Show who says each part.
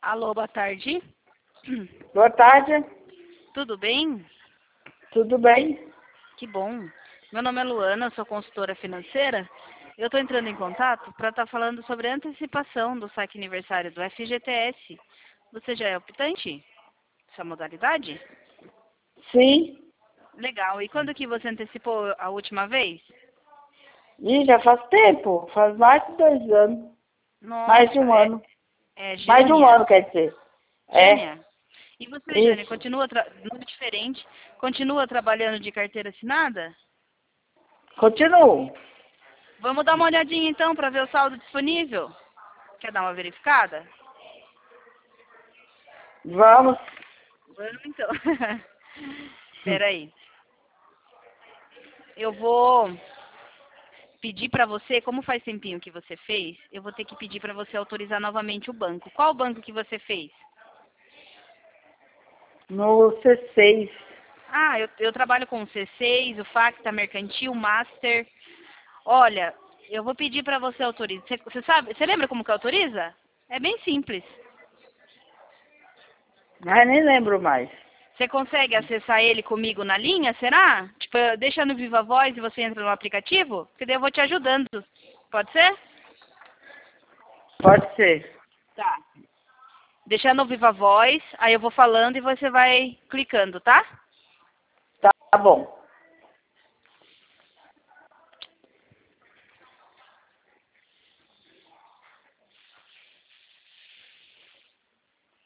Speaker 1: Alô, boa tarde.
Speaker 2: Boa tarde,
Speaker 1: Tudo bem?
Speaker 2: tudo bem?
Speaker 1: Que bom. Meu nome é Luana, sou consultora financeira. Eu estou entrando em contato para estar falando sobre a antecipação do saque aniversário do FGTS. Você já é optante? Essa modalidade?
Speaker 2: Sim.
Speaker 1: Legal. E quando que você antecipou a última vez?
Speaker 2: Ih, já faz tempo, faz mais de 2 anos. Mais de
Speaker 1: Nossa,
Speaker 2: um ano.
Speaker 1: é
Speaker 2: Mais de um
Speaker 1: gênia.
Speaker 2: ano, quer dizer. É,
Speaker 1: Gênia. E você, Jane,
Speaker 2: isso.
Speaker 1: continua muito diferente? Continua trabalhando de carteira assinada?
Speaker 2: Continuo.
Speaker 1: Vamos dar uma olhadinha então para ver o saldo disponível. Quer dar uma verificada?
Speaker 2: Vamos.
Speaker 1: Vamos então. Espera aí. Eu vou pedir para você, como faz tempinho que você fez, eu vou ter que pedir para você autorizar novamente o banco. Qual banco que você fez?
Speaker 2: No C6.
Speaker 1: Ah, eu trabalho com o C6, o Facta Mercantil, Master. Olha, eu vou pedir para você autorizar. Você sabe, você lembra como que autoriza? É bem simples.
Speaker 2: Mas nem lembro mais.
Speaker 1: Você consegue acessar ele comigo na linha, será? Tipo, deixa no Viva Voz e você entra no aplicativo? Porque daí eu vou te ajudando. Pode ser?
Speaker 2: Pode ser.
Speaker 1: Tá. Deixa no Viva Voz, aí eu vou falando e você vai clicando, tá?
Speaker 2: Tá bom.